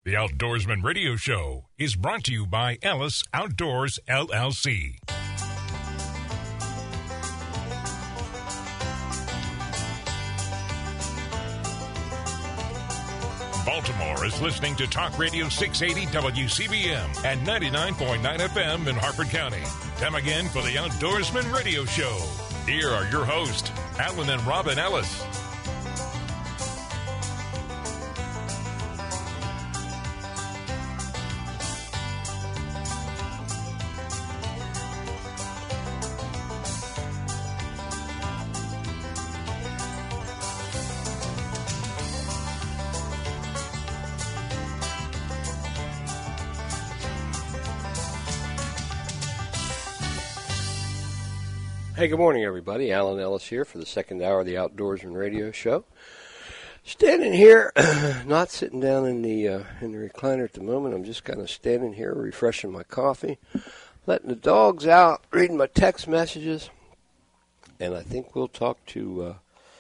The Outdoorsman Radio Show is brought to you by Ellis Outdoors, LLC. Baltimore is listening to Talk Radio 680 WCBM and 99.9 FM in Harford County. Time again for the Outdoorsman Radio Show. Here are your hosts, Alan and Robin Ellis. Hey, good morning, everybody. Alan Ellis here for the second hour of the Outdoorsman Radio Show. Standing here, not sitting down in the recliner at the moment. I'm just kind of standing here, refreshing my coffee, letting the dogs out, reading my text messages, and I think we'll talk to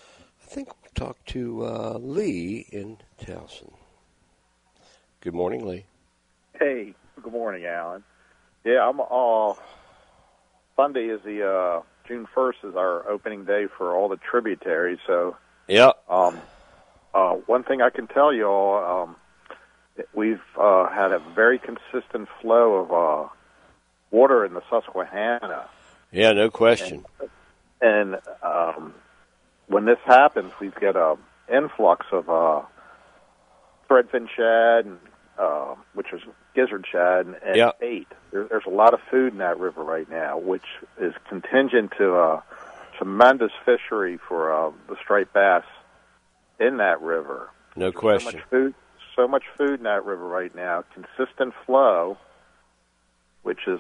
Lee in Towson. Good morning, Lee. Hey, good morning, Alan. Yeah, Sunday is the June 1st is our opening day for all the tributaries. So, yeah. One thing I can tell you all, we've had a very consistent flow of water in the Susquehanna. Yeah, no question. And when this happens, we get an influx of threadfin shad, and, which is gizzard shad, and bait. There's a lot of food in that river right now, which is contingent to a tremendous fishery for the striped bass in that river. No question. So much food in that river right now. Consistent flow, which is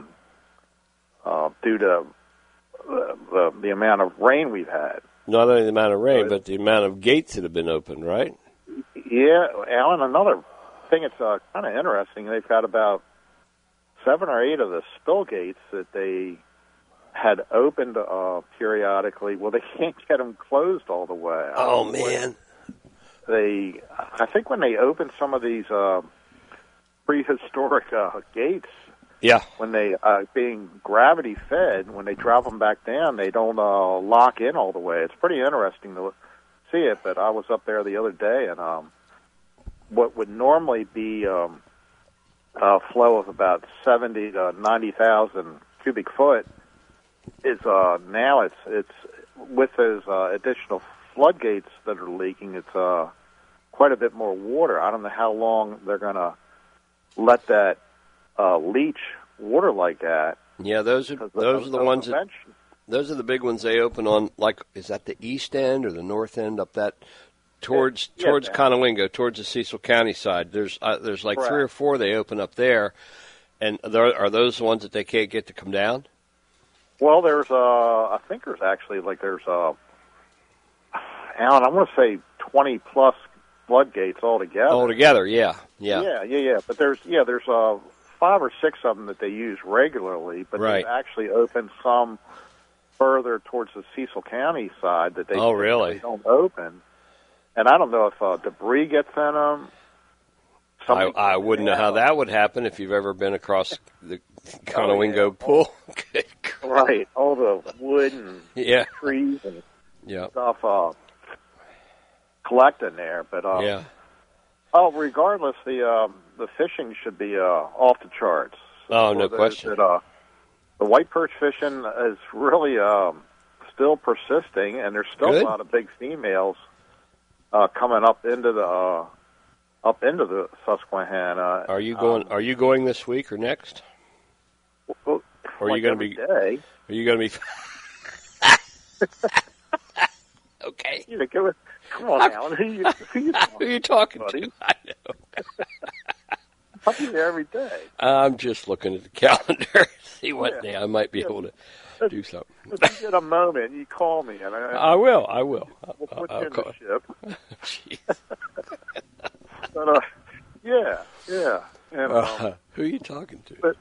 due to the amount of rain we've had. Not only the amount of rain, but the amount of gates that have been opened, right? Yeah, Alan, another thing that's kind of interesting, they've got about 7 or 8 of the spill gates that they had opened periodically. Well, they can't get them closed all the way. Oh, man. I think when they open some of these prehistoric gates, when they being gravity fed, when they drop them back down, they don't lock in all the way. It's pretty interesting to see it, but I was up there the other day, and what would normally be a flow of about 70 to 90,000 cubic foot is now it's with those additional floodgates that are leaking, it's quite a bit more water. I don't know how long they're going to let that leach water like that. Yeah, those are the ones that, those are the big ones they open on, like, is that the east end or the north end up that towards Conelingo, towards the Cecil County side. There's like Correct. 3 or 4 they open up there, and are those the ones that they can't get to come down? Well, there's I think there's actually Alan, I want to say 20 plus floodgates altogether. Altogether, yeah. But there's 5 or 6 of them that they use regularly, but right. They've actually opened some further towards the Cecil County side that they really don't open. And I don't know if debris gets in them. I wouldn't know how that would happen if you've ever been across the Conelingo Pool. Right, all the wood and trees and stuff collecting there. But regardless, the fishing should be off the charts. Oh, no question. The white perch fishing is really still persisting, and there's still a lot of big females coming up into the Susquehanna. Are you going this week or next? Well, or are you going to be? Day. Are you going to be? Okay. Come on, Alan. Who are you talking to? I know. I'll be there every day. I'm just looking at the calendar, see what day I might be able to do something. If you get a moment, you call me. And I will. We'll put you in the ship. Jeez. But, yeah. And, who are you talking to? But,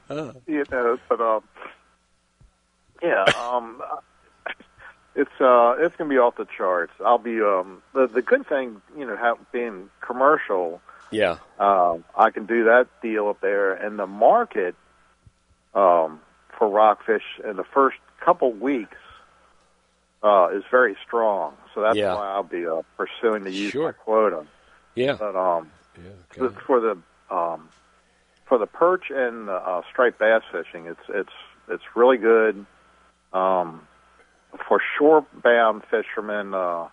it's going to be off the charts. I'll be the good thing, being commercial. Yeah. I can do that deal up there. And the market for rockfish in the first couple weeks is very strong. So that's why I'll be pursuing to use my quota. Yeah. But for the perch and striped bass fishing, it's really good. For shore-bound fishermen,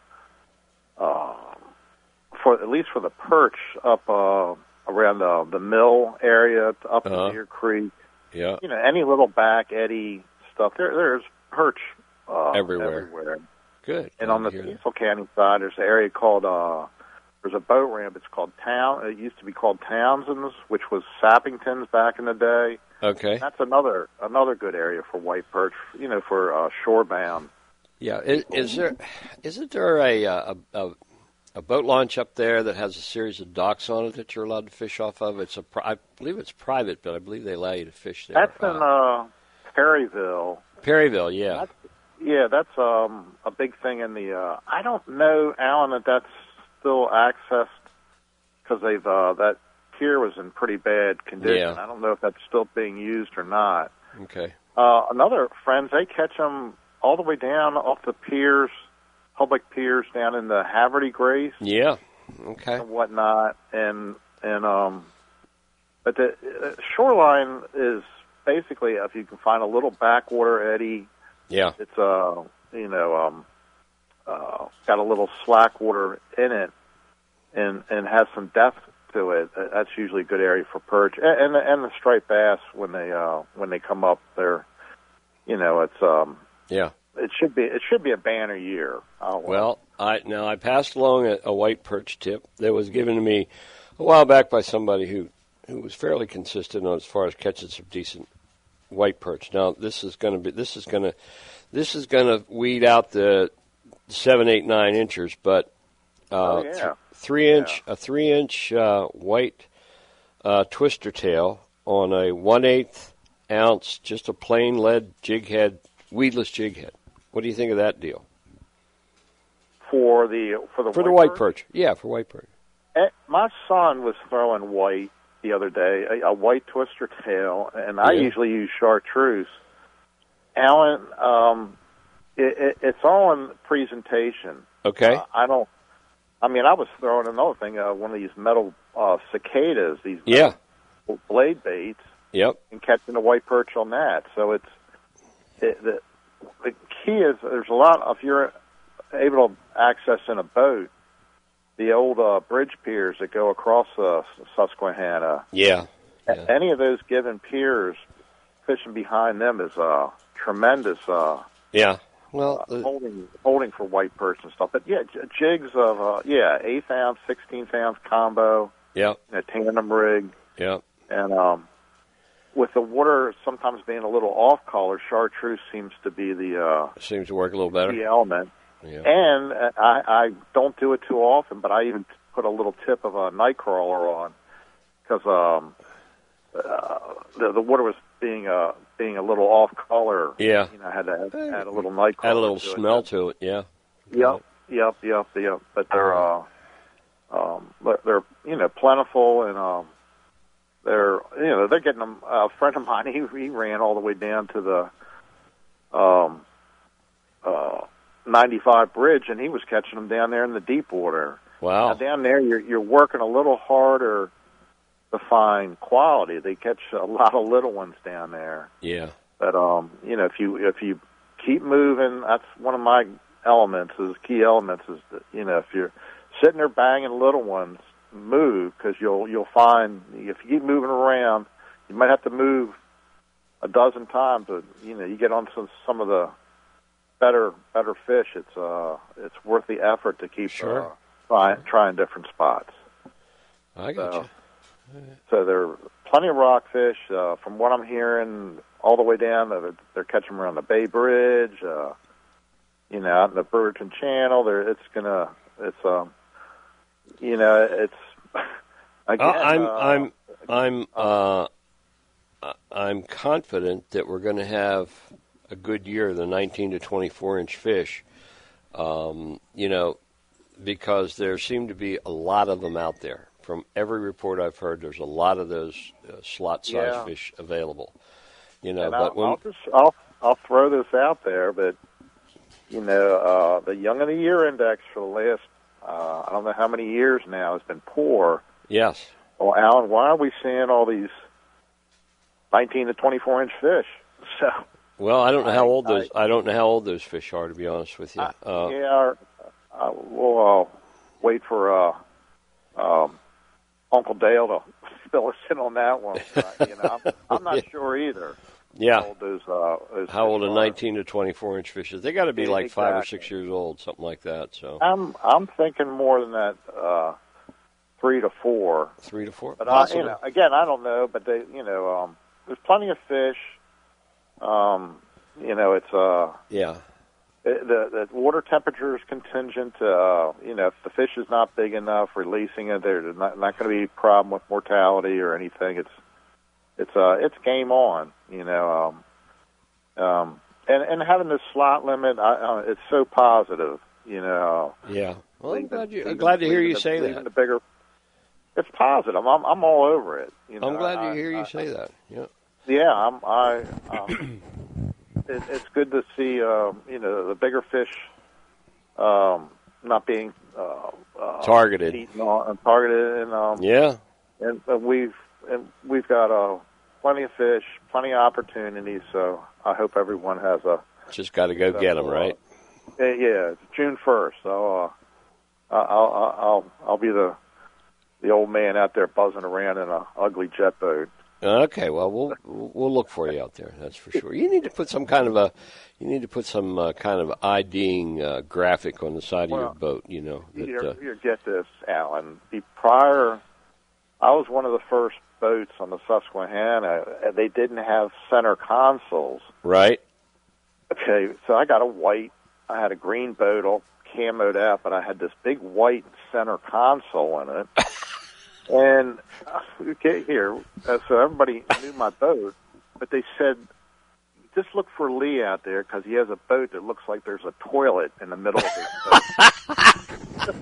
at least for the perch up around the mill area, up in Deer Creek, any little back eddy stuff, there's perch everywhere. Good. And on the Cecil County side, there's an area called there's a boat ramp. It's called It used to be called Townsend's, which was Sappington's back in the day. Okay. And that's another good area for white perch, for shore-bound. Yeah. Isn't there a boat launch up there that has a series of docks on it that you're allowed to fish off of? I believe it's private, but I believe they allow you to fish there. That's in Perryville. Perryville, yeah. That's a big thing in the. I don't know, Alan, that's still accessed because they've that pier was in pretty bad condition. Yeah. I don't know if that's still being used or not. Okay. Another friends, they catch them all the way down off the piers, public piers down in the Haverty Grace. Yeah. Okay. And whatnot, but the shoreline is basically if you can find a little backwater eddy. Yeah. It's got a little slack water in it, and has some depth to it. That's usually a good area for perch and the striped bass when they come up. They're, it's It should be a banner year. I passed along a white perch tip that was given to me a while back by somebody who was fairly consistent on as far as catching some decent white perch. Now this is going to weed out the 7, 8, 9 inchers, but 3-inch white twister tail on a 1/8 ounce, just a plain lead jig head, weedless jig head. What do you think of that deal? For the white perch? Yeah, for white perch. My son was throwing white the other day, a white twister tail, and I usually use chartreuse. Alan, it's all in presentation. Okay. I was throwing another thing, one of these metal cicadas, these blade baits. Yep. And catching a white perch on that. So the key is there's a lot, if you're able to access in a boat, the old bridge piers that go across Susquehanna. Yeah. Any of those given piers, fishing behind them is tremendous. Well, holding for white perch and stuff. But jigs of 1/8 ounce, 16th ounce combo. Yeah. A tandem rig. Yeah. And with the water sometimes being a little off color, chartreuse seems to be seems to work a little better. The element. Yeah. And I don't do it too often, but I even put a little tip of a nightcrawler on because the water was being a little off color. Yeah. I had to add a little nightcrawler. Add a little smell to it. Yeah. Yep. But they're plentiful and they're getting them. A friend of mine, he ran all the way down to the 95 bridge, and he was catching them down there in the deep water. Wow! Now, down there, you're working a little harder to find quality. They catch a lot of little ones down there. Yeah. But if you keep moving, that's one of my key elements is that if you're sitting there banging little ones, move, because you'll find if you keep moving around, you might have to move a dozen times. But you get on some of the better fish. It's worth the effort to keep trying different spots. I got you. So there are plenty of rockfish. From what I'm hearing, all the way down, they're catching them around the Bay Bridge. Out in the Brewerton Channel. Again, I'm confident that we're going to have a good year, the 19 to 24-inch fish, because there seem to be a lot of them out there. from every report I've heard, there's a lot of those slot-sized fish available. You know, and I'll throw this out there, but you know, the Young of the Year index for the last I don't know how many years now has been poor. Yes. Well, Alan, why are we seeing all these 19 to 24-inch fish? So. Well, I don't know how old those. I don't know how old those fish are, to be honest with you. We'll wait for Uncle Dale to fill us in on that one. You know, I'm not sure either. Yeah. How old a 19 to 24-inch fish is? They got to be like 5 or 6 years old, something like that. So I'm thinking more than that, 3 to 4. 3 to 4. But again, I don't know. But there's plenty of fish. You know, it's the water temperature is contingent. If the fish is not big enough, releasing it, there's not going to be a problem with mortality or anything. It's game on. You know, and having this slot limit, it's so positive. You know. Yeah. Well, I'm glad to hear you say that. It's positive. I'm all over it. You know, I'm glad to hear you say that. Yeah. Yeah, it's good to see the bigger fish not being targeted. Targeted, and we've got plenty of fish, plenty of opportunities. So I hope everyone has just got to go get them, right? Yeah, it's June 1st. So I'll be the old man out there buzzing around in an ugly jet boat. Okay, well we'll look for you out there. That's for sure. You need to put some kind of IDing graphic on the side of your boat. You know. You get this, Alan. Prior, I was one of the first boats on the Susquehanna. They didn't have center consoles. Right. Okay, so I got I had a green boat all camoed out, but I had this big white center console in it. And so everybody knew my boat, but they said, just look for Lee out there because he has a boat that looks like there's a toilet in the middle of his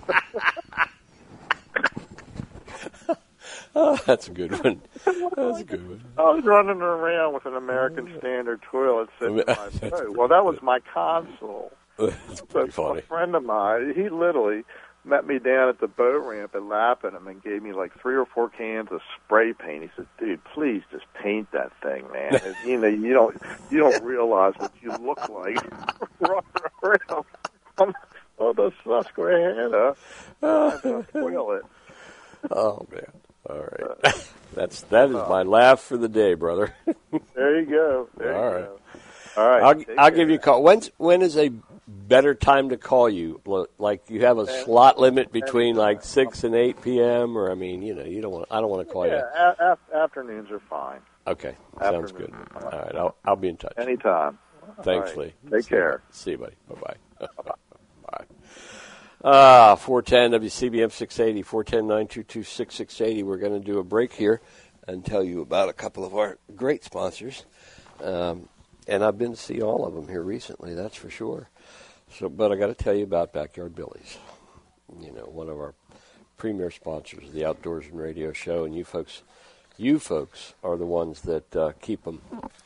boat. Oh, that's a good one. That's a good one. I was running around with an American Standard toilet sitting in my boat. Well, that was my console. That's pretty funny. A friend of mine, he literally met me down at the boat ramp at Lapham and gave me like 3 or 4 cans of spray paint. He said, "Dude, please just paint that thing, man. You don't realize what you look like running around on the Susquehanna toilet." Oh man! All right, that is my laugh for the day, brother. There you go. All right. I'll give you a call. When is a better time to call you? Like you have a slot limit between like 6 and 8 p.m. or I don't want to call you. Yeah, afternoons are fine. Okay, sounds good. All right, I'll be in touch. Anytime. Thanks, Lee. Take care. See you, buddy. Bye-bye. Bye. 410 WCBM 680, 410-922-6680. We're going to do a break here and tell you about a couple of our great sponsors. And I've been to see all of them here recently, that's for sure. But I got to tell you about Backyard Billy's. You know, one of our premier sponsors of the Outdoorsman Radio Show, and you folks are the ones that keep them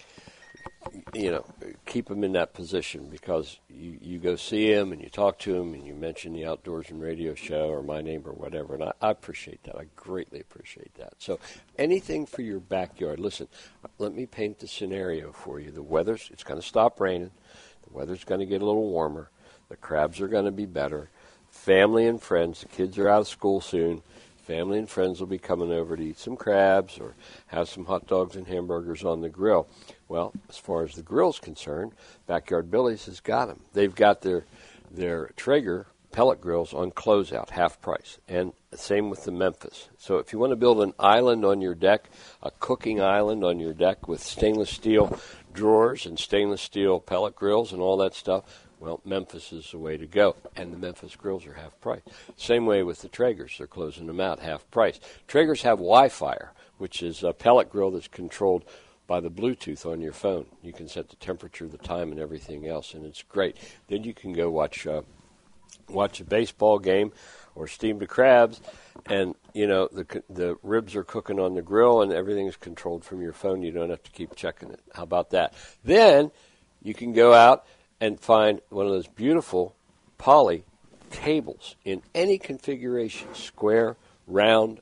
in that position because you go see him and you talk to him and you mention the Outdoorsman Radio Show or my name or whatever, and I appreciate that. I greatly appreciate that. So anything for your backyard. Listen, let me paint the scenario for you. It's going to stop raining. The weather's going to get a little warmer. The crabs are going to be better. Family and friends, the kids are out of school soon. Family and friends will be coming over to eat some crabs or have some hot dogs and hamburgers on the grill. Well, as far as the grill's concerned, Backyard Billy's has got them. They've got their Traeger pellet grills on closeout, half price, and same with the Memphis. So if you want to build an island on your deck, a cooking island on your deck with stainless steel drawers and stainless steel pellet grills and all that stuff, well, Memphis is the way to go, and the Memphis grills are half price. Same way with the Traegers. They're closing them out, half price. Traegers have Wi-Fi, which is a pellet grill that's controlled by the Bluetooth on your phone. You can set the temperature, the time, and everything else, and it's great. Then you can go watch watch a baseball game or steam the crabs, and, you know, the ribs are cooking on the grill and everything's controlled from your phone. You don't have to keep checking it. How about that? Then you can go out and find one of those beautiful poly tables in any configuration, square, round,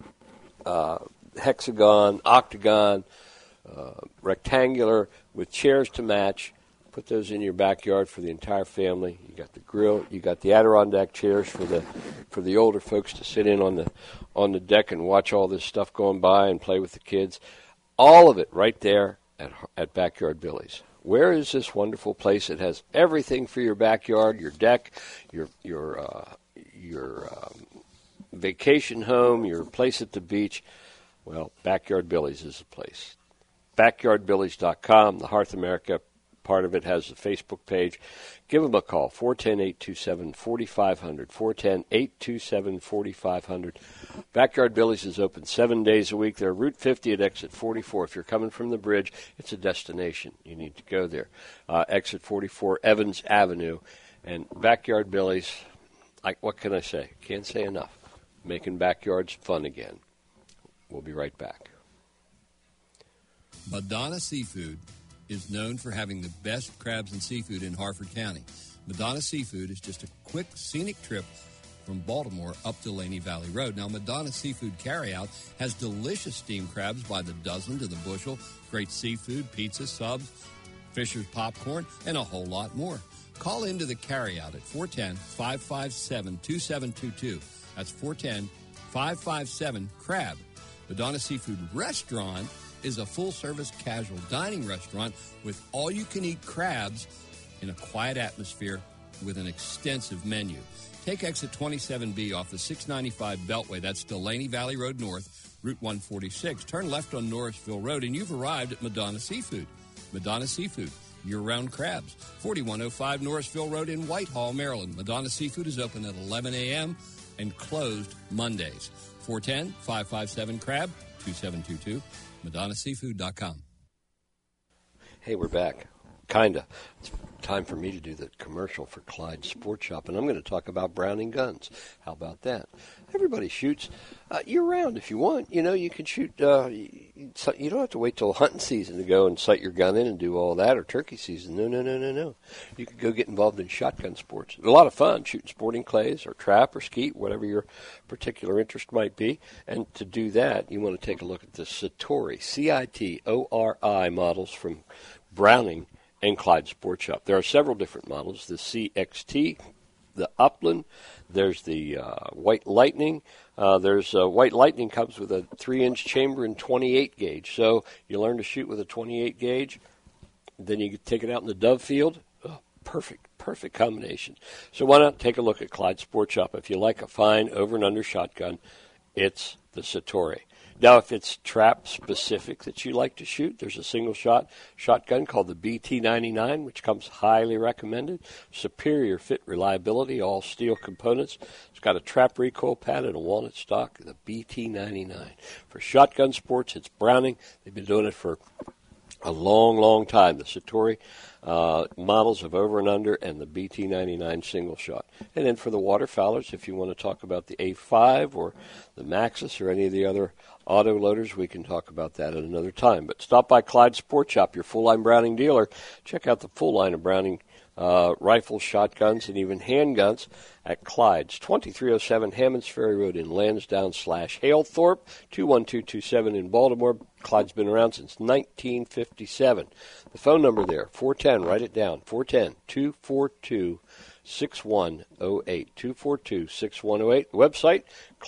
hexagon, octagon, rectangular, with chairs to match. Put those in your backyard for the entire family. You got the grill, you got the Adirondack chairs for the older folks to sit in on the deck and watch all this stuff going by and play with the kids. All of it right there at Backyard Billy's. Where is this wonderful place? It has everything for your backyard, your deck, your vacation home, your place at the beach. Well, Backyard Billy's is the place. BackyardBillies.com, the Hearth America part of it has a Facebook page. Give them a call, 410-827-4500, 410-827-4500. Backyard Billy's is open 7 days a week. They're Route 50 at exit 44. If you're coming from the bridge, it's a destination. You need to go there. Exit 44, Evans Avenue. And Backyard Billy's, what can I say? Can't say enough. Making backyards fun again. We'll be right back. Madonna Seafood is known for having the best crabs and seafood in Harford County. Madonna Seafood is just a quick, scenic trip from Baltimore up Delaney Valley Road. Now, Madonna Seafood Carryout has delicious steamed crabs by the dozen to the bushel, great seafood, pizza, subs, Fisher's popcorn, and a whole lot more. Call into the carryout at 410-557-2722. That's 410-557-CRAB. Madonna Seafood Restaurant is a full-service casual dining restaurant with all-you-can-eat crabs in a quiet atmosphere with an extensive menu. Take exit 27B off the 695 Beltway. That's Delaney Valley Road North, Route 146. Turn left on Norrisville Road, and you've arrived at Madonna Seafood. Madonna Seafood, year-round crabs. 4105 Norrisville Road in Whitehall, Maryland. Madonna Seafood is open at 11 a.m. and closed Mondays. 410-557-CRAB, 2722. MadonnaSeafood.com. Hey, we're back. Kinda. It's time for me to do the commercial for Clyde Sports Shop, and I'm going to talk about Browning guns. How about that? Everybody shoots year-round if you want. You know, you can shoot. You don't have to wait till hunting season to go and sight your gun in and do all that, or turkey season. No. You can go get involved in shotgun sports. It's a lot of fun shooting sporting clays or trap or skeet, whatever your particular interest might be. And to do that, you want to take a look at the Citori, C-I-T-O-R-I models from Browning and Clyde Sports Shop. There are several different models, the CXT, the Upland, there's the White Lightning. White Lightning comes with a 3-inch chamber and 28 gauge. So you learn to shoot with a 28 gauge, then you take it out in the dove field. Oh, perfect combination. So why not take a look at Clyde Sports Shop? If you like a fine over and under shotgun, it's the Citori. Now, if it's trap specific that you like to shoot, there's a single shot shotgun called the BT99, which comes highly recommended. Superior fit reliability, all steel components. It's got a trap recoil pad and a walnut stock, the BT99. For shotgun sports, it's Browning. They've been doing it for a long time. The Citori models of over and under and the BT99 single shot. And then for the waterfowlers, if you want to talk about the A5 or the Maxus or any of the other auto loaders, we can talk about that at another time. But stop by Clyde Sports Shop, your full-line Browning dealer. Check out the full line of Browning rifles, shotguns, and even handguns at Clyde's, 2307 Hammonds Ferry Road in Lansdowne/Halethorpe, 21227 in Baltimore. Clyde's been around since 1957. The phone number there, 410, write it down, 410-242-6108, 242-6108. Website,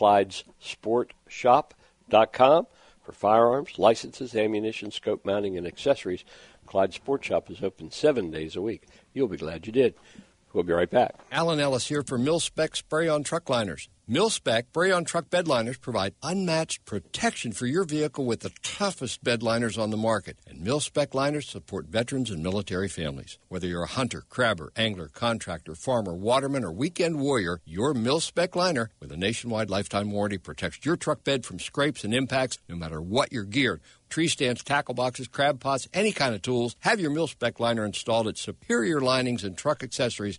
ClydesSportShop.com. For firearms, licenses, ammunition, scope mounting, and accessories, Clyde Sports Shop is open 7 days a week. You'll be glad you did. We'll be right back. Alan Ellis here for Mil-Spec Spray-On Truck Liners. Mil-Spec Spray-On Truck Bed Liners provide unmatched protection for your vehicle with the toughest bed liners on the market. And Mil-Spec liners support veterans and military families. Whether you're a hunter, crabber, angler, contractor, farmer, waterman, or weekend warrior, your Mil-Spec liner with a nationwide lifetime warranty protects your truck bed from scrapes and impacts no matter what you're geared. Tree stands, tackle boxes, crab pots, any kind of tools. Have your Mil-Spec liner installed at superior linings and truck accessories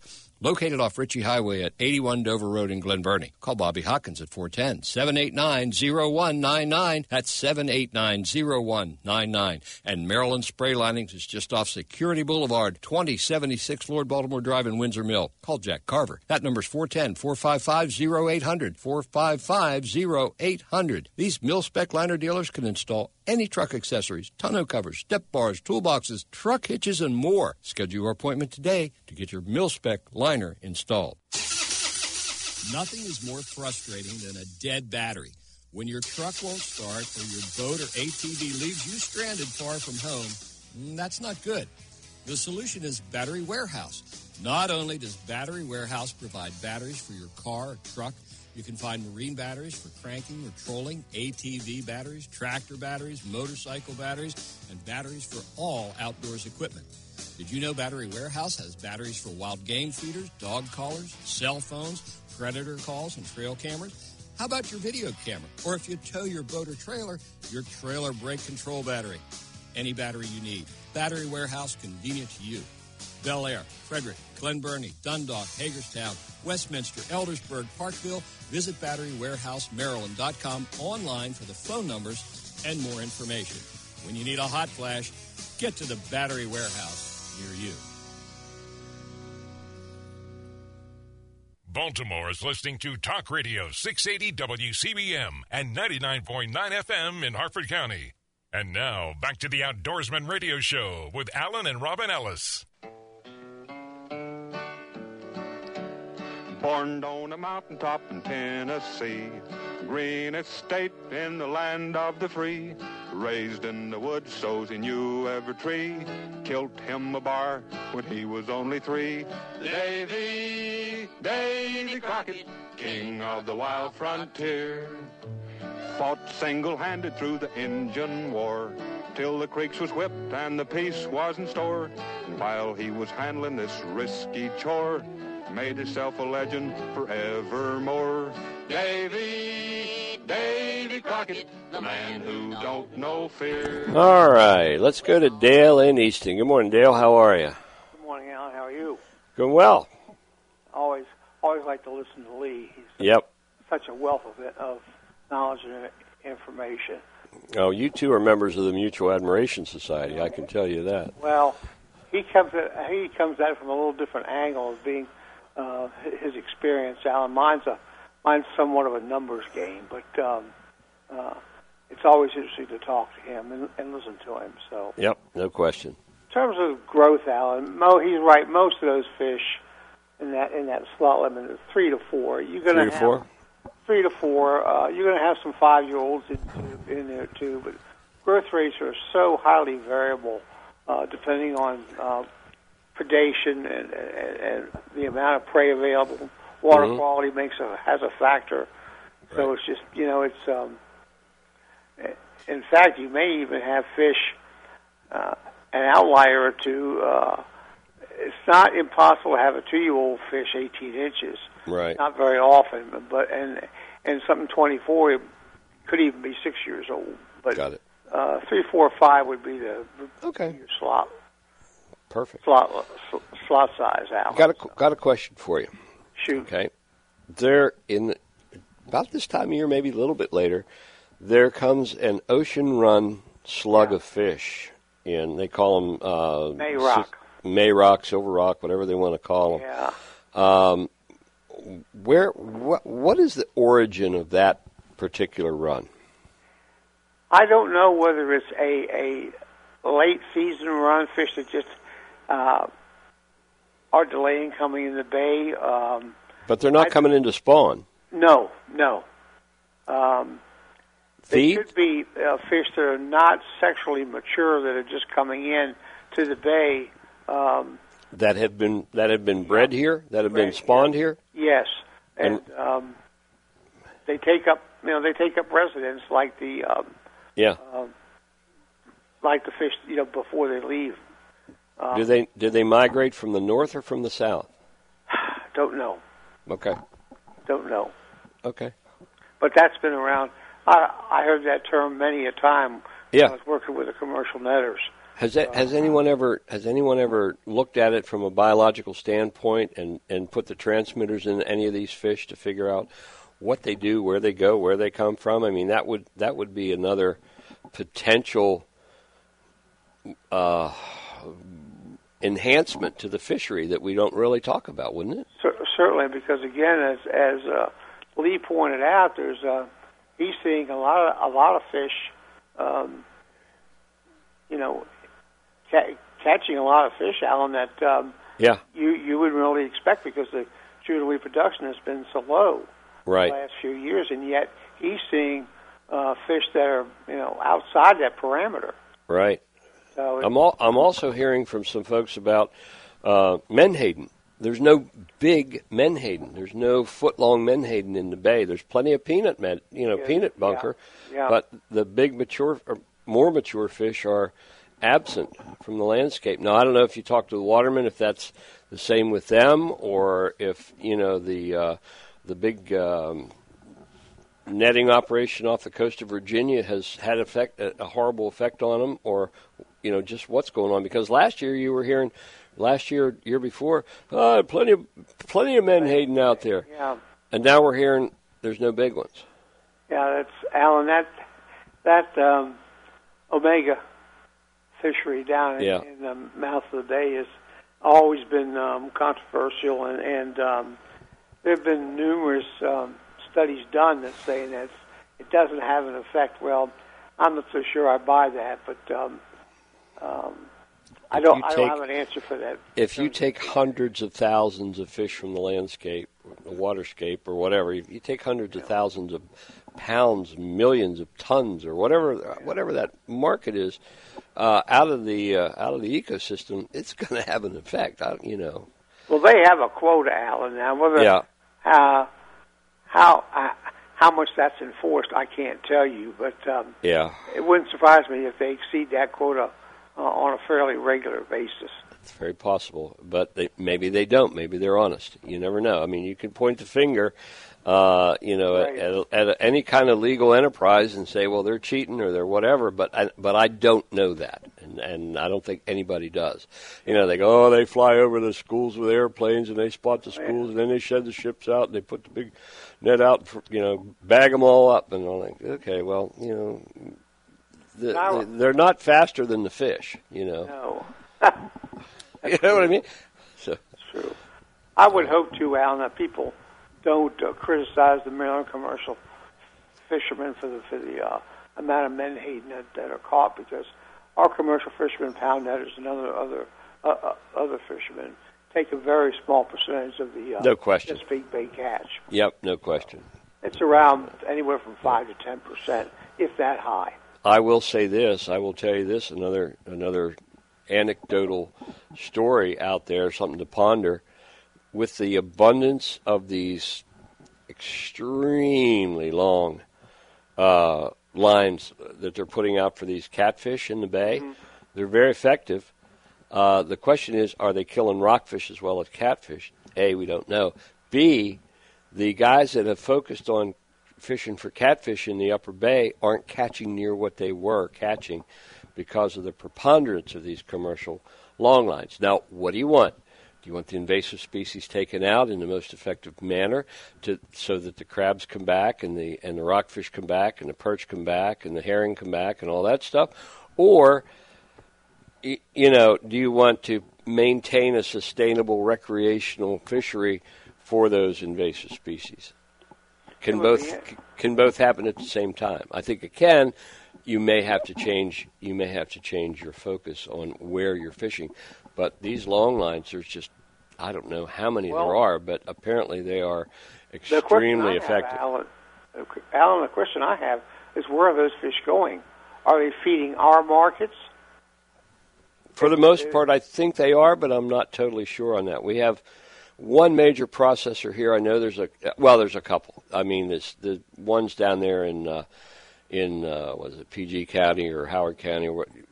located off Ritchie Highway at 81 Dover Road in Glen Burnie. Call Bobby Hawkins at 410-789-0199. That's 789-0199. And Maryland Spray Linings is just off Security Boulevard, 2076 Lord Baltimore Drive in Windsor Mill. Call Jack Carver. That number's 410-455-0800. 455-0800. These mil-spec liner dealers can install any truck accessories, tonneau covers, step bars, toolboxes, truck hitches, and more. Schedule your appointment today to get your mil-spec liner installed. Nothing is more frustrating than a dead battery. When your truck won't start or your boat or ATV leaves you stranded far from home, that's not good. The solution is Battery Warehouse. Not only does Battery Warehouse provide batteries for your car or truck, you can find marine batteries for cranking or trolling, ATV batteries, tractor batteries, motorcycle batteries, and batteries for all outdoors equipment. Did you know Battery Warehouse has batteries for wild game feeders, dog collars, cell phones, predator calls, and trail cameras? How about your video camera? Or if you tow your boat or trailer, your trailer brake control battery. Any battery you need. Battery Warehouse, convenient to you. Bel Air, Frederick, Glen Burnie, Dundalk, Hagerstown, Westminster, Eldersburg, Parkville. Visit BatteryWarehouseMaryland.com online for the phone numbers and more information. When you need a hot flash, get to the Battery Warehouse near you. Baltimore is listening to Talk Radio 680 WCBM and 99.9 FM in Harford County. And now, back to the Outdoorsman Radio Show with Alan and Robin Ellis. Born on a mountaintop in Tennessee, greenest state in the land of the free. Raised in the woods, so he knew every tree. Killed him a bar when he was only 3. Davy Crockett, king of the wild frontier. Fought single-handed through the Injun War, till the creeks was whipped and the peace was in store. And while he was handling this risky chore, made himself a legend forevermore. Davy Crockett, the man who don't know fear. All right, let's go to Dale in Easton. Good morning, Dale. How are you? Good morning, Alan. How are you? Doing well. Always like to listen to Lee. He's such a wealth of knowledge and information. Oh, you two are members of the Mutual Admiration Society. I can tell you that. Well, he comes at it from a little different angle of being his experience. Alan, mine's somewhat of a numbers game, but it's always interesting to talk to him and listen to him. So. Yep, no question. In terms of growth, Alan, he's right. Most of those fish in that slot limit is 3 to 4. You're going to have 3 to 4. You're going to have some 5-year-olds in there too, but growth rates are so highly variable depending on predation and the amount of prey available. Water quality has a factor. So it's just, it's in fact, you may even have fish, an outlier or two. It's not impossible to have a 2-year-old fish 18 inches. Right. Not very often, but and something 24 could even be 6 years old. But got it. 3, 4, 5 would be the slot. Perfect. Slot size out. Got a question for you. Shoot. Okay. There about this time of year, maybe a little bit later, there comes an ocean run slug of fish, and they call them Mayrock, Silver Rock, whatever they want to call them. Yeah. What is the origin of that particular run? I don't know whether it's a late season run, fish that just are delaying coming in the bay. But they're not coming in to spawn. No. They Feed? could be fish that are not sexually mature that are just coming in to the bay. That have been bred here, that have been spawned here. Yes, and they take up residence like the fish before they leave. Do they migrate from the north or from the south? Don't know. Okay. Don't know. Okay. But that's been around. I heard that term many a time when I was working with the commercial netters. Has anyone ever looked at it from a biological standpoint and put the transmitters in any of these fish to figure out what they do, where they go, where they come from? I mean, that would be another potential enhancement to the fishery that we don't really talk about, wouldn't it? Certainly, because again, as Lee pointed out, he's seeing a lot of fish, catching a lot of fish, Alan, that you wouldn't really expect because the juvenile reproduction has been so low the last few years, and yet he's seeing fish that are outside that parameter. Right. So I'm also hearing from some folks about menhaden. There's no big menhaden. There's no foot-long menhaden in the bay. There's plenty of peanut bunker, but the big mature or more mature fish are absent from the landscape. Now, I don't know if you talk to the watermen if that's the same with them, or if the big netting operation off the coast of Virginia has had a horrible effect on them, or just what's going on. Because last year you were hearing, year before, plenty of menhaden out there, and now we're hearing there's no big ones. Yeah, that's Alan. That Omega fishery down in the mouth of the bay has always been controversial, and there have been numerous studies done that say that it doesn't have an effect. Well, I'm not so sure I buy that, but I don't have an answer for that. If you take hundreds of thousands of fish from the landscape, the waterscape, or whatever, you take hundreds of thousands of pounds, millions of tons, or whatever that market is, out of the ecosystem, it's going to have an effect. Well, they have a quota, Alan. Now, whether how much that's enforced, I can't tell you, but it wouldn't surprise me if they exceed that quota on a fairly regular basis. It's very possible, but maybe they don't. Maybe they're honest. You never know. I mean, you can point the finger, at any kind of legal enterprise and say, well, they're cheating or they're whatever, but I don't know that, and I don't think anybody does. They go, they fly over the schools with airplanes and they spot the schools and then they shed the ships out and they put the big net out, bag them all up, and I'm like, okay, well, they're not faster than the fish, No. You know what I mean? So. That's true. I would hope, too, Alan, that people don't criticize the Maryland commercial fishermen for the amount of menhaden that are caught, because our commercial fishermen, pound netters, and other fishermen take a very small percentage of the no question. big bait catch. Yep, no question. It's around anywhere from 5 to 10%, if that high. I will say this. I will tell you this. Another anecdotal story out there, something to ponder. With the abundance of these extremely long lines that they're putting out for these catfish in the bay, they're very effective. The question is, are they killing rockfish as well as catfish? A, we don't know. B, the guys that have focused on fishing for catfish in the upper bay aren't catching near what they were catching because of the preponderance of these commercial long lines. Now, what do you want? Do you want the invasive species taken out in the most effective manner so that the crabs come back and the rockfish come back and the perch come back and the herring come back and all that stuff? Or, do you want to maintain a sustainable recreational fishery for those invasive species? Can both happen at the same time? I think it can. You may have to change your focus on where you're fishing. But these long lines, there's just, I don't know how many there are, but apparently they are extremely effective. Alan, the question I have is, where are those fish going? Are they feeding our markets? For the most part, I think they are, but I'm not totally sure on that. We have one major processor here. I know there's a couple. I mean, the ones down there in was it PG County or Howard County?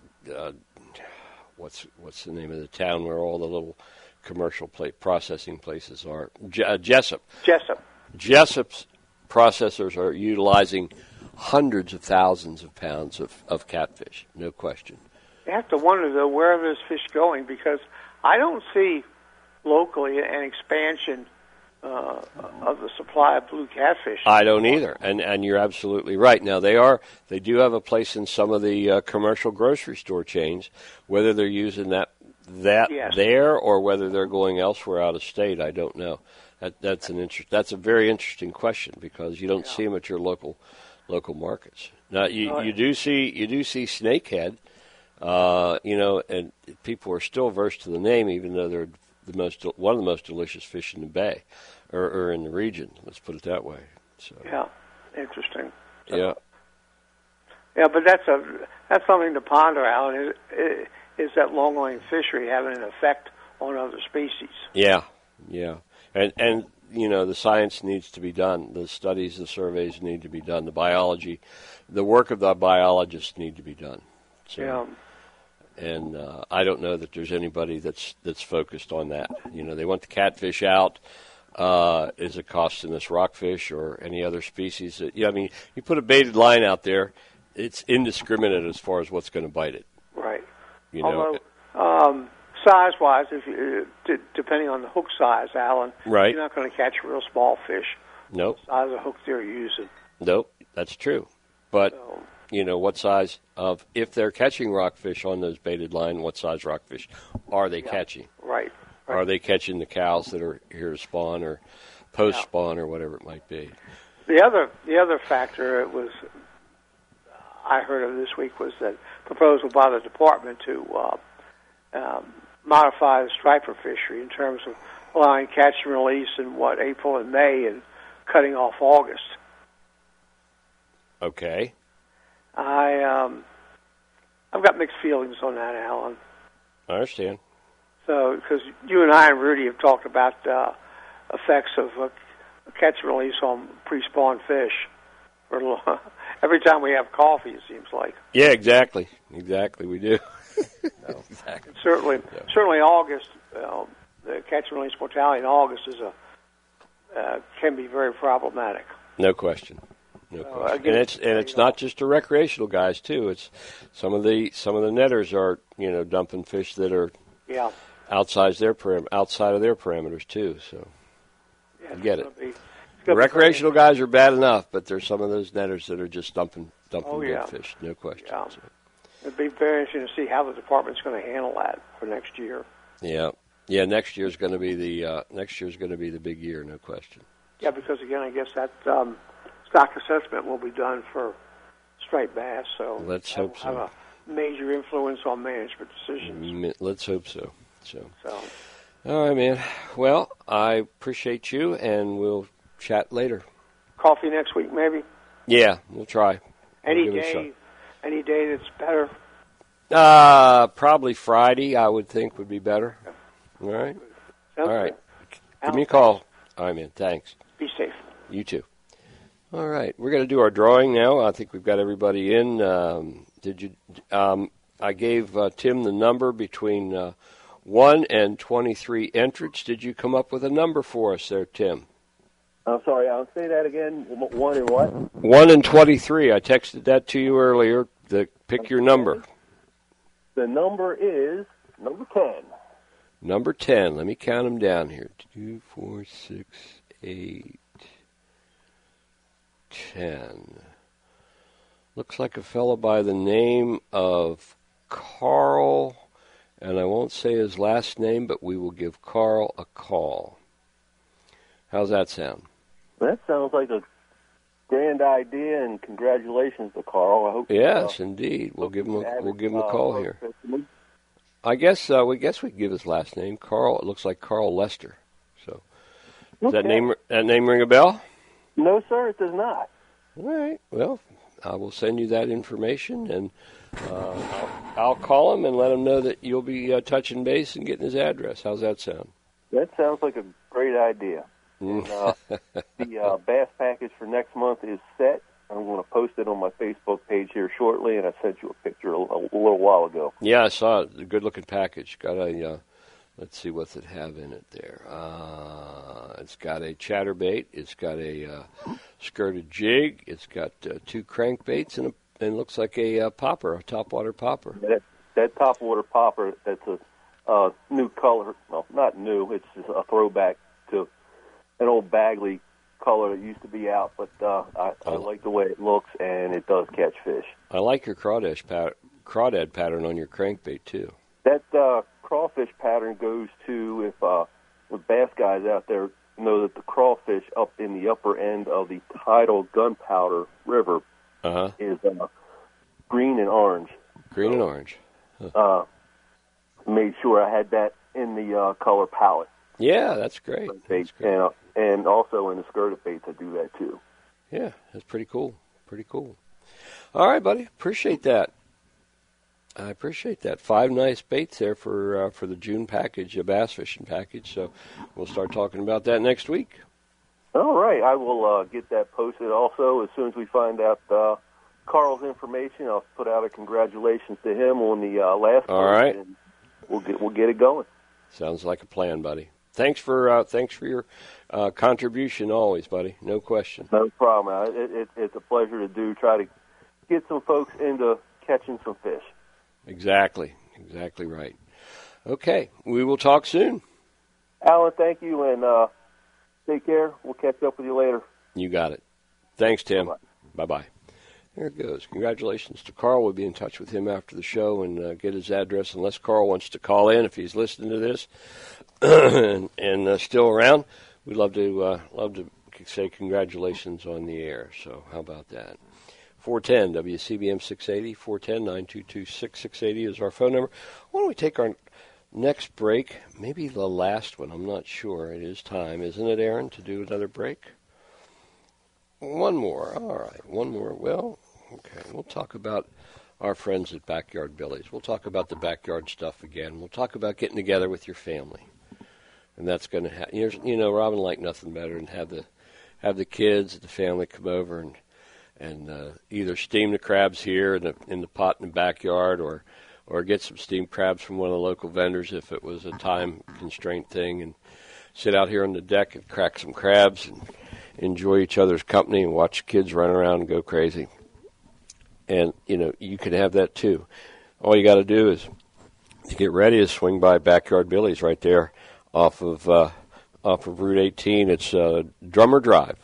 What's the name of the town where all the little commercial processing places are? Jessup. Jessup's processors are utilizing hundreds of thousands of pounds of catfish, no question. You have to wonder, though, where are those fish going? Because I don't see locally an expansion of the supply of blue catfish. I don't either, and you're absolutely right. Now they do have a place in some of the commercial grocery store chains. Whether they're using that yes. there or whether they're going elsewhere out of state, I don't know. That's a very interesting question because you don't see them at your local markets. Now you do see snakehead, and people are still averse to the name, even though they're one of the most delicious fish in the bay or in the region. Let's put it that way. So. Yeah, interesting. So, yeah, but that's something to ponder, Alan. Is that longline fishery having an effect on other species? Yeah. And the science needs to be done. The studies, the surveys need to be done. The biology, the work of the biologists need to be done. So, yeah. And I don't know that there's anybody that's focused on that. They want the catfish out. Is it costing us rockfish or any other species? You put a baited line out there, it's indiscriminate as far as what's going to bite it. Right. Although, size-wise, depending on the hook size, Alan, right. You're not going to catch real small fish. Nope. The size of hook they're using. Nope, that's true. But, what size of, if they're catching rockfish on those baited line, what size rockfish are they catching? Right. Are they catching the cows that are here to spawn or post-spawn or whatever it might be? The other factor I heard of this week was that proposal by the department to modify the striper fishery in terms of allowing catch and release in April and May and cutting off August. Okay. I've got mixed feelings on that, Alan. I understand. So, because you and I and Rudy have talked about effects of catch and release on pre-spawn fish. Every time we have coffee, it seems like. Yeah, exactly. We do. Exactly. Certainly, August. The catch and release mortality in August can be very problematic. No question. Again, and it's not just the recreational guys too. It's some of the netters are dumping fish that are outside of their parameters too. So I get it. The recreational guys are bad enough, but there's some of those netters that are just dumping good fish. No question. Yeah. So. It'd be very interesting to see how the department's going to handle that for next year. Yeah. Next year's going to be the big year, no question. Yeah, because again, I guess that stock assessment will be done for striped bass, so let's hope so. Have a major influence on management decisions. Let's hope so. All right, man. Well, I appreciate you, and we'll chat later. Coffee next week, maybe. Yeah, we'll try. Any day that's better. Probably Friday, I would think would be better. All right. Sounds all right. Good. Give me a call. All right, man. Thanks. Be safe. You too. All right, we're going to do our drawing now. I think we've got everybody in. I gave Tim the number between 1 and 23 entrants. Did you come up with a number for us there, Tim? I'm sorry, I'll say that again. 1 and what? 1 and 23. I texted that to you earlier. Pick your number. The number is number 10. Number 10. Let me count them down here. 2, 4, 6, 8, 10. Looks like a fellow by the name of Carl, and I won't say his last name, but we will give Carl a call. How's that sound? That sounds like a grand idea, and congratulations to Carl. I hope. Yes, indeed. We'll give him a call here. I guess we could give his last name, Carl. It looks like Carl Lester. So, does that name ring a bell? No, sir, it does not. All right. Well, I will send you that information, and I'll call him and let him know that you'll be touching base and getting his address. How's that sound? That sounds like a great idea. And, the bass package for next month is set. I'm going to post it on my Facebook page here shortly, and I sent you a picture a little while ago. Yeah, I saw it. A good-looking package. Got a, let's see what's it have in it there. It's got a chatterbait. It's got a skirted jig. It's got 2 crankbaits and looks like a popper, a topwater popper. that topwater popper, that's a new color. Well, not new. It's just a throwback to an old Bagley color that used to be out. But I like the way it looks, and it does catch fish. I like your crawdad pattern on your crankbait too. That crawfish pattern goes to, if the bass guys out there know that the crawfish up in the upper end of the tidal Gunpowder River is green and orange. Green and orange. Huh. Made sure I had that in the color palette. Yeah, that's great. That's great. And also in the skirted baits, I do that too. Yeah, that's pretty cool. Pretty cool. All right, buddy. Appreciate that. I appreciate that. 5 nice baits there for the June package, a bass fishing package. So we'll start talking about that next week. All right. I will get that posted also as soon as we find out Carl's information. I'll put out a congratulations to him on the last All right. And we'll get it going. Sounds like a plan, buddy. Thanks for your contribution always, buddy. No question. No problem. It's a pleasure to do. Try to get some folks into catching some fish. Exactly right. Okay, we will talk soon. Alan, thank you, and take care. We'll catch up with you later. You got it. Thanks, Tim. Bye-bye. Bye-bye. There it goes. Congratulations to Carl. We'll be in touch with him after the show and get his address, unless Carl wants to call in if he's listening to this and still around. We'd love to say congratulations on the air. So how about that? 410 WCBM 680, 410-922-6680 is our phone number. Why don't we take our next break, maybe the last one, I'm not sure. It is time, isn't it, Aaron, to do another break? One more. All right, one more. Well, okay, we'll talk about our friends at Backyard Billy's. We'll talk about the backyard stuff again. We'll talk about getting together with your family. And that's going to happen. Robin liked nothing better than have the kids, the family come over and either steam the crabs here in the pot in the backyard or get some steamed crabs from one of the local vendors if it was a time constraint thing, and sit out here on the deck and crack some crabs and enjoy each other's company and watch kids run around and go crazy. And, you can have that too. All you got to do is to get ready to swing by Backyard Billy's right there off of Route 18. It's Drummer Drive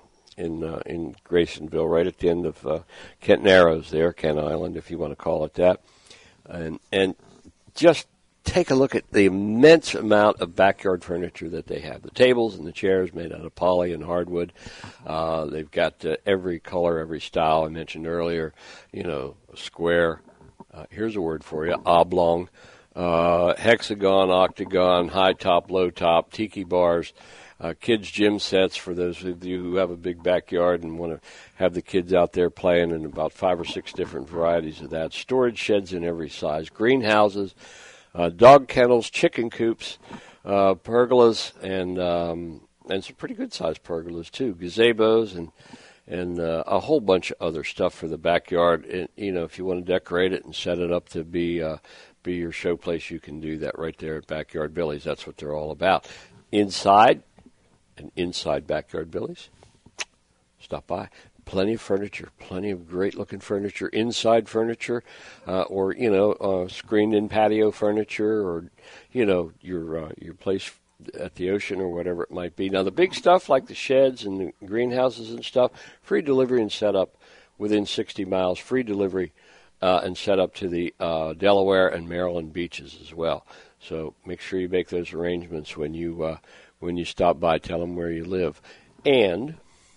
in Graysonville, right at the end of Kent Narrows there, Kent Island, if you want to call it that. And just take a look at the immense amount of backyard furniture that they have. The tables and the chairs made out of poly and hardwood. They've got every color, every style I mentioned earlier, square. Here's a word for you, oblong, hexagon, octagon, high top, low top, tiki bars, kids' gym sets for those of you who have a big backyard and want to have the kids out there playing, and about 5 or 6 different varieties of that. Storage sheds in every size, greenhouses, dog kennels, chicken coops, pergolas, and some pretty good-sized pergolas, too, gazebos, and a whole bunch of other stuff for the backyard. And, if you want to decorate it and set it up to be your show place, you can do that right there at Backyard Billy's. That's what they're all about. Inside Backyard Billy's, stop by. Plenty of furniture, plenty of great-looking furniture, inside furniture, or screened-in patio furniture, or your place at the ocean or whatever it might be. Now the big stuff like the sheds and the greenhouses and stuff, free delivery and setup within 60 miles. Free delivery and setup to the Delaware and Maryland beaches as well. So make sure you make those arrangements when you stop by. Tell them where you live, and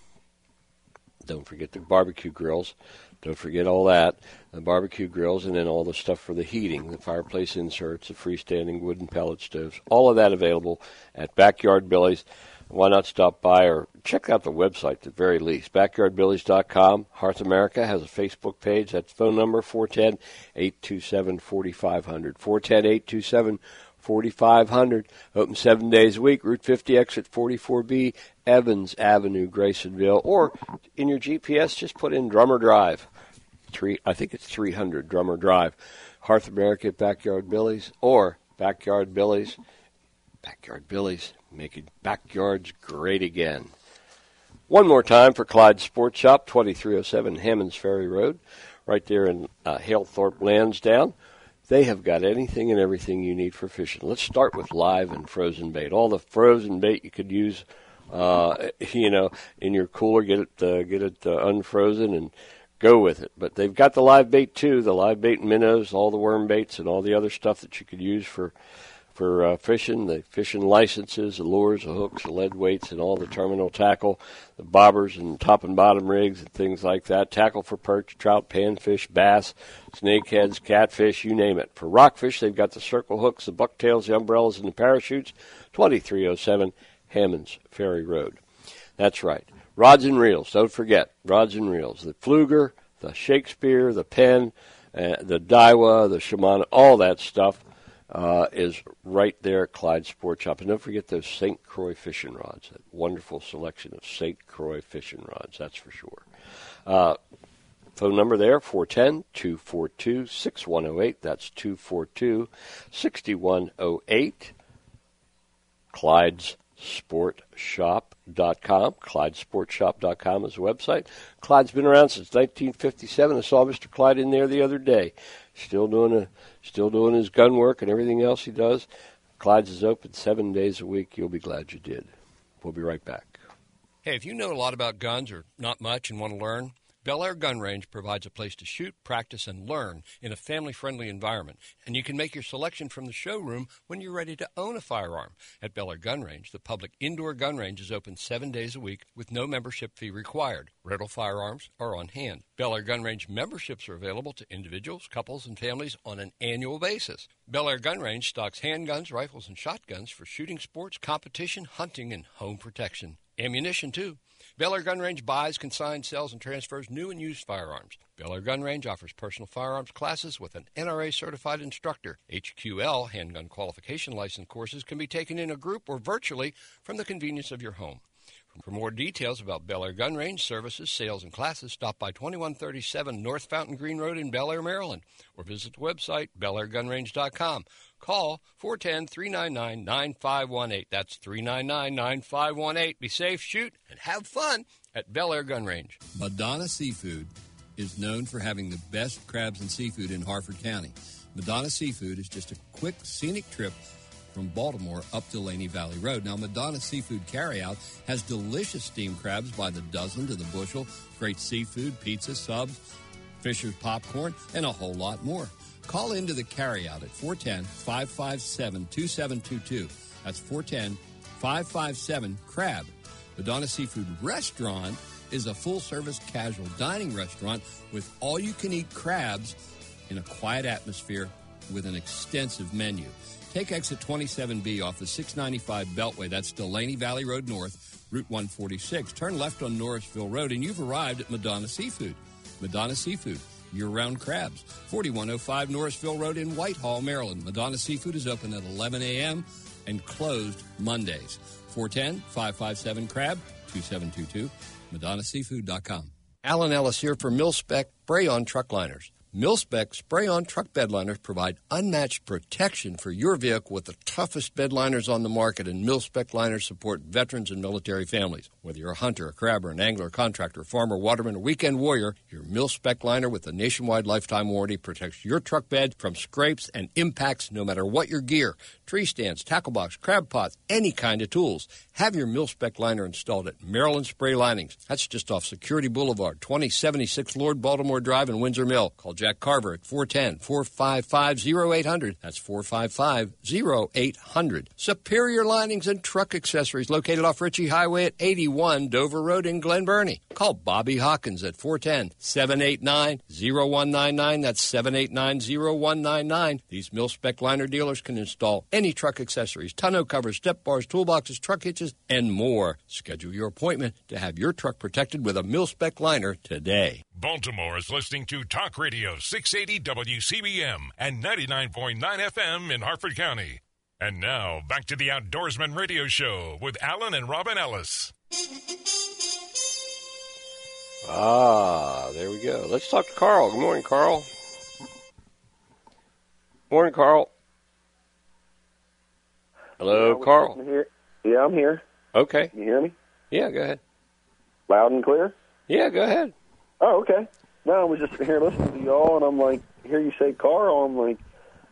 don't forget the barbecue grills. Don't forget all that, the barbecue grills, and then all the stuff for the heating, the fireplace inserts, the freestanding wooden pellet stoves. All of that available at Backyard Billy's. Why not stop by or check out the website at the very least, backyardbillys.com. Hearth America has a Facebook page. That's phone number 410-827-4500. 410-827-4500. Open 7 days a week. Route 50, exit 44B, Evans Avenue, Graysonville. Or in your GPS, just put in Drummer Drive. I think it's 300 Drummer Drive. Hearth America at Backyard Billy's, or Backyard Billy's. Backyard Billy's, making backyards great again. One more time for Clyde Sports Shop, 2307 Hammonds Ferry Road, right there in Halethorpe, Lansdowne. They have got anything and everything you need for fishing. Let's start with live and frozen bait. All the frozen bait you could use, in your cooler. Get it unfrozen and go with it. But they've got the live bait too. The live bait minnows, all the worm baits, and all the other stuff that you could use for fishing, the fishing licenses, the lures, the hooks, the lead weights, and all the terminal tackle, the bobbers and top and bottom rigs and things like that. Tackle for perch, trout, panfish, bass, snakeheads, catfish, you name it. For rockfish, they've got the circle hooks, the bucktails, the umbrellas, and the parachutes. 2307 Hammonds Ferry Road. That's right. Rods and reels. Don't forget rods and reels. The Pfluger, the Shakespeare, the Penn, the Daiwa, the Shimano, all that stuff. Is right there at Clyde Sport Shop. And don't forget those St. Croix fishing rods, that wonderful selection of St. Croix fishing rods, that's for sure. Phone number there, 410-242-6108. That's 242-6108. ClydeSportShop.com. ClydeSportShop.com is the website. Clyde's been around since 1957. I saw Mr. Clyde in there the other day. Still doing his gun work and everything else he does. Clyde's is open 7 days a week. You'll be glad you did. We'll be right back. Hey, if you know a lot about guns or not much and want to learn, Bel Air Gun Range provides a place to shoot, practice, and learn in a family-friendly environment. And you can make your selection from the showroom when you're ready to own a firearm. At Bel Air Gun Range, the public indoor gun range is open 7 days a week with no membership fee required. Rental firearms are on hand. Bel Air Gun Range memberships are available to individuals, couples, and families on an annual basis. Bel Air Gun Range stocks handguns, rifles, and shotguns for shooting sports, competition, hunting, and home protection. Ammunition, too. Bel Air Gun Range buys, consigns, sells, and transfers new and used firearms. Bel Air Gun Range offers personal firearms classes with an NRA-certified instructor. HQL, handgun qualification license courses, can be taken in a group or virtually from the convenience of your home. For more details about Bel Air Gun Range services, sales, and classes, stop by 2137 North Fountain Green Road in Bel Air, Maryland, or visit the website, belairgunrange.com. Call 410-399-9518. That's 399-9518. Be safe, shoot, and have fun at Bel Air Gun Range. Madonna Seafood is known for having the best crabs and seafood in Harford County. Madonna Seafood is just a quick, scenic trip from Baltimore up Delaney Valley Road. Now, Madonna Seafood Carryout has delicious steamed crabs by the dozen to the bushel, great seafood, pizza, subs, Fisher's popcorn, and a whole lot more. Call into the carryout at 410-557-2722. That's 410-557-CRAB. Madonna Seafood Restaurant is a full-service casual dining restaurant with all-you-can-eat crabs in a quiet atmosphere with an extensive menu. Take exit 27B off the 695 Beltway. That's Delaney Valley Road North, Route 146. Turn left on Norrisville Road, and you've arrived at Madonna Seafood. Madonna Seafood, year-round crabs. 4105 Norrisville Road in Whitehall, Maryland. Madonna Seafood is open at 11 a.m. and closed Mondays. 410-557-CRAB, 2722, MadonnaSeafood.com. Alan Ellis here for Mil-Spec Spray-On Truck Liners. Mil-Spec spray-on truck bed liners provide unmatched protection for your vehicle with the toughest bed liners on the market, and Mil-Spec liners support veterans and military families. Whether you're a hunter, a crabber, an angler, contractor, farmer, waterman, or weekend warrior, your Mil-Spec liner with a nationwide lifetime warranty protects your truck bed from scrapes and impacts no matter what your gear. Tree stands, tackle box, crab pots, any kind of tools. Have your Mil-Spec liner installed at Maryland Spray Linings. That's just off Security Boulevard, 2076 Lord Baltimore Drive in Windsor Mill. Call Jack Carver at 410-455-0800. That's 455-0800. Superior Linings and Truck Accessories located off Ritchie Highway at 81 Dover Road in Glen Burnie. Call Bobby Hawkins at 410-789-0199. That's 789-0199. These Mil-Spec liner dealers can install any truck accessories, tonneau covers, step bars, toolboxes, truck hitches, and more. Schedule your appointment to have your truck protected with a Mil-Spec liner today. Baltimore is listening to Talk Radio 680 WCBM and 99.9 FM in Harford County. And now, back to the Outdoorsman Radio Show with Alan and Robin Ellis. There we go. Let's talk to Carl. Good morning, Carl. Morning, Carl. Hello, Carl. Here. Yeah, I'm here. Okay. Can you hear me? Yeah, go ahead. Loud and clear? Yeah, go ahead. Oh, okay. No, I was just here listening to y'all, and I'm like, hear you say Carl. I'm like,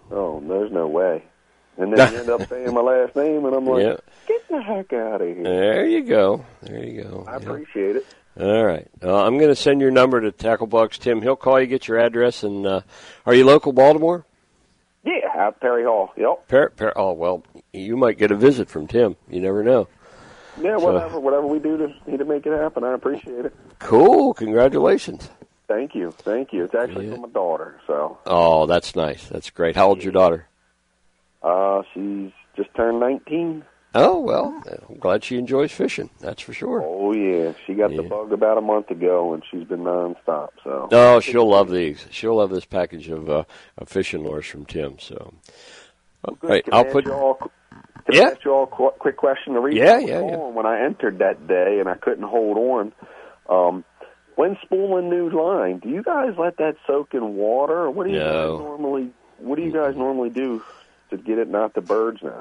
Oh, there's no way. And then you end up saying my last name, and I'm like, get the heck out of here. There you go. I appreciate it. All right. I'm going to send your number to Tacklebugs Tim. He'll call you, get your address, and are you local Baltimore? Yeah, out Perry Hall. Yep. Oh, well, you might get a visit from Tim. You never know. Yeah, whatever we do to make it happen, I appreciate it. Cool. Congratulations. Thank you. It's actually for my daughter. So. Oh, that's nice. That's great. How old's your daughter? She's just turned 19. Oh, well, I'm glad she enjoys fishing. That's for sure. Oh, yeah. She got the bug about a month ago, and she's been nonstop. So. Oh, she'll love these. She'll love this package of fishing lures from Tim. So, right, I'll put. Can I ask you all a quick question? The reason when I entered that day and I couldn't hold on, when spooling new line, do you guys let that soak in water, or what do you guys normally do to get it not the bird's nest?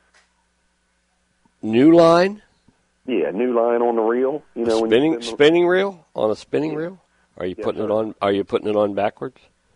New line? Yeah, new line on the reel. You know, spinning reel on a spinning reel. Are you putting it on? Are you putting it on backwards?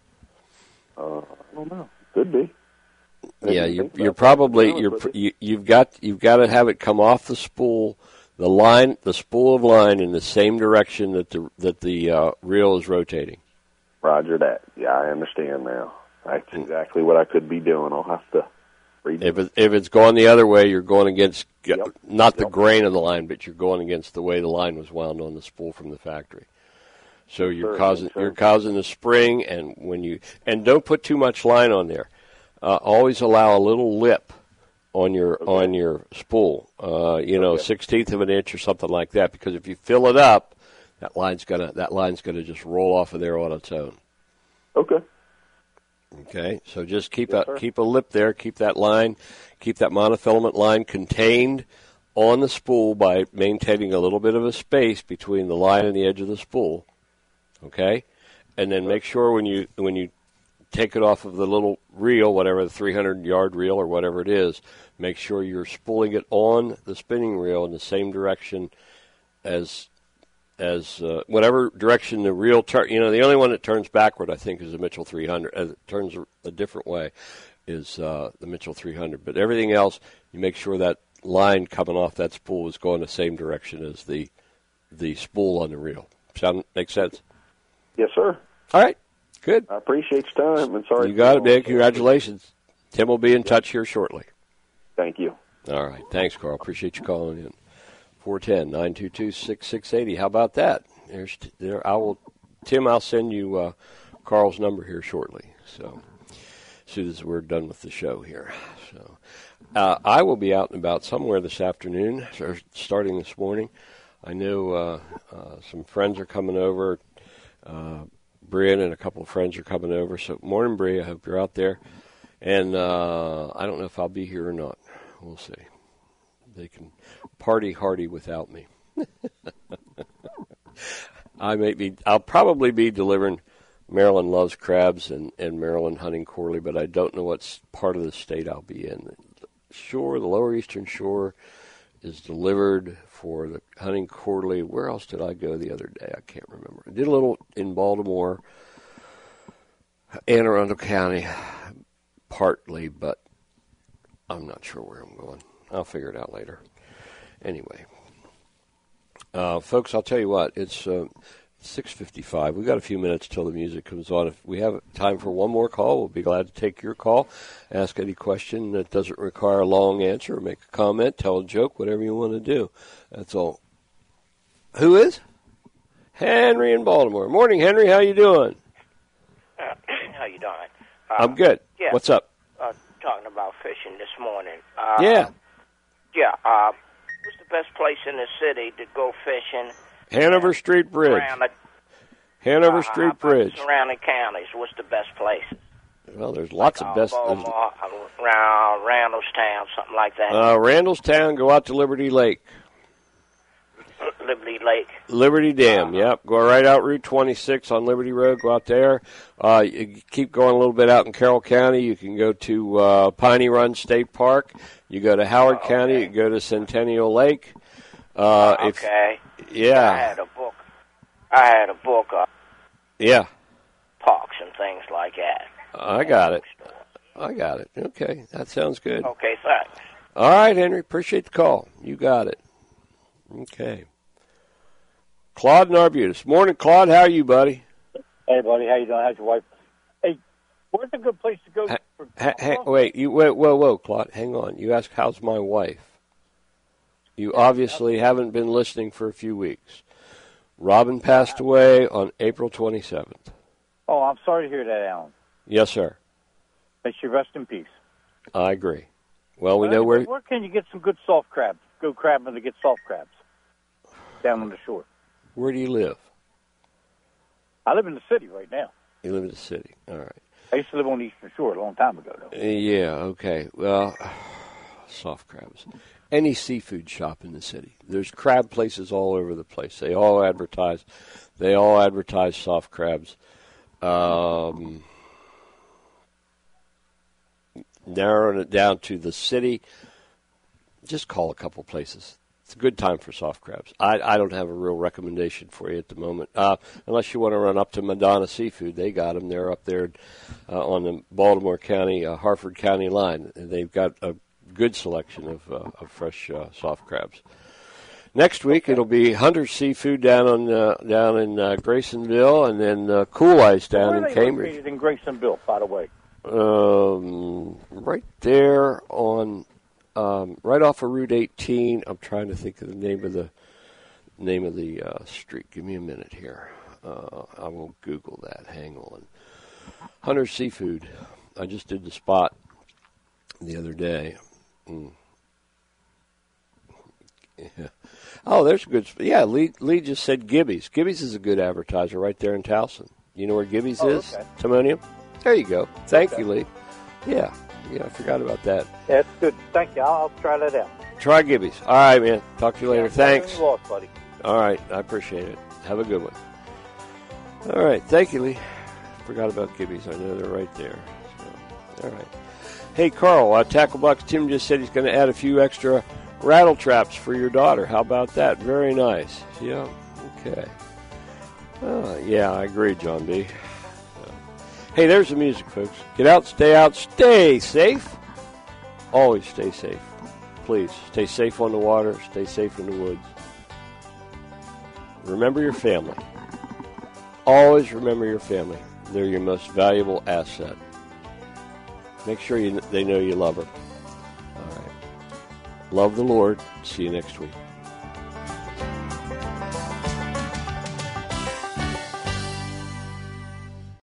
I don't know. Could be. Yeah, you're probably you've got to have it come off the spool, the spool of line in the same direction that the reel is rotating. Roger that. Yeah, I understand now. That's exactly what I could be doing. I'll have to read it. If it's going the other way, you're going against not the grain of the line, but you're going against the way the line was wound on the spool from the factory. So you're causing the spring, and don't put too much line on there. Always allow a little lip on your spool, 1/16 of an inch or something like that, because if you fill it up, that line's gonna just roll off of there on its own. Okay. Okay, so just keep a lip there, keep that monofilament line contained on the spool by maintaining a little bit of a space between the line and the edge of the spool. Okay, and then make sure when you take it off of the little reel, whatever, the 300-yard reel or whatever it is, make sure you're spooling it on the spinning reel in the same direction as whatever direction the reel turns. The only one that turns backward, I think, is the Mitchell 300. It turns a different way is the Mitchell 300. But everything else, you make sure that line coming off that spool is going the same direction as the spool on the reel. Make sense? Yes, sir. All right. Good. I appreciate your time. And sorry. You got it, man. Congratulations. Tim will be in touch here shortly. Thank you. All right. Thanks, Carl. Appreciate you calling in. 410-922-6680. How about that? Tim, I'll send you Carl's number here shortly. So as soon as we're done with the show here. So I will be out and about somewhere this afternoon, starting this morning. I know some friends are coming over. Brian and a couple of friends are coming over. So morning, Bria. I hope you're out there. And I don't know if I'll be here or not. We'll see. They can party hardy without me. I'll probably be delivering Maryland Loves Crabs and Maryland Hunting Quarterly, but I don't know what part of the state I'll be in. The Lower Eastern Shore is delivered for the Hunting Quarterly. Where else did I go the other day? I can't remember. I did a little in Baltimore, Anne Arundel County, partly, but I'm not sure where I'm going. I'll figure it out later. Anyway, folks, I'll tell you what. It's 6:55. We've got a few minutes till the music comes on. If we have time for one more call, we'll be glad to take your call. Ask any question that doesn't require a long answer, or make a comment, tell a joke, whatever you want to do. That's all. Who is? Henry in Baltimore. Morning, Henry. How you doing? How you doing? I'm good. Yeah. What's up? Talking about fishing this morning. Yeah. What's the best place in the city to go fishing? Hanover Street Bridge. Hanover Street Bridge. Surrounding counties, what's the best places? Well, there's lots of best. Baltimore, around Randallstown, something like that. Randallstown, go out to Liberty Lake. Liberty Lake. Liberty Dam, yep. Go right out Route 26 on Liberty Road. Go out there. You keep going a little bit out in Carroll County. You can go to Piney Run State Park. You go to Howard County. You go to Centennial Lake. Okay. Yeah. I had a book. Yeah. Parks and things like that. I got it. I got it. Okay, that sounds good. Okay, thanks. All right, Henry. Appreciate the call. You got it. Okay. Claude in Arbutus. Morning, Claude. How are you, buddy? Hey, buddy. How you doing? How's your wife? Hey, where's a good place to go? Whoa, Claude. Hang on. You asked, how's my wife? You obviously haven't been listening for a few weeks. Robin passed away on April 27th. Oh, I'm sorry to hear that, Alan. Yes, sir. May she rest in peace. I agree. Well, we know where can you get some good soft crabs? Go crabbing to get soft crabs down on the shore. Where do you live? I live in the city right now. You live in the city. All right. I used to live on the Eastern Shore a long time ago, though. Yeah, okay. Well, soft crabs. Any seafood shop in the city. There's crab places all over the place. They all advertise soft crabs. Narrowing it down to the city, just call a couple places. It's a good time for soft crabs. I don't have a real recommendation for you at the moment, unless you want to run up to Madonna Seafood. They got them. They're up there on the Baltimore County, Harford County line. They've got a good selection of fresh soft crabs. Next week it'll be Hunter's Seafood down in Graysonville, and then Cool Ice down in Cambridge. Where are they located in Graysonville, by the way? Right there on. Right off of Route 18. I'm trying to think of the name of the street. Give me a minute here. I will Google that. Hang on. Hunter's Seafood. I just did the spot the other day. Yeah. Oh, there's a good. Yeah, Lee just said Gibby's. Gibby's is a good advertiser right there in Towson. You know where Gibby's is? Okay. Timonium. There you go. Thank you, Lee. Yeah. Yeah, I forgot about that. Yeah, that's good. Thank you. I'll try that out. Try Gibby's. All right, man. Talk to you later. Thanks. Lost, buddy. All right. I appreciate it. Have a good one. All right. Thank you, Lee. Forgot about Gibby's. I know they're right there. So, all right. Hey, Carl, Tackle Box Tim just said he's going to add a few extra rattle traps for your daughter. How about that? Very nice. Yeah. Okay. Yeah, I agree, John B. Hey, there's the music, folks. Get out, stay safe. Always stay safe. Please, stay safe on the water, stay safe in the woods. Remember your family. Always remember your family. They're your most valuable asset. Make sure they know you love them. All right. Love the Lord. See you next week.